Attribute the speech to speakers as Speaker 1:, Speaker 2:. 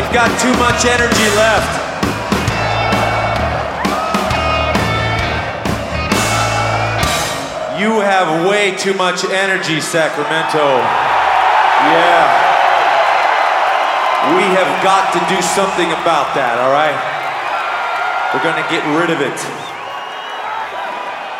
Speaker 1: You've got too much energy left. You have way too much energy, Sacramento. Yeah. We have got to do something about that, all right? We're gonna get rid of it.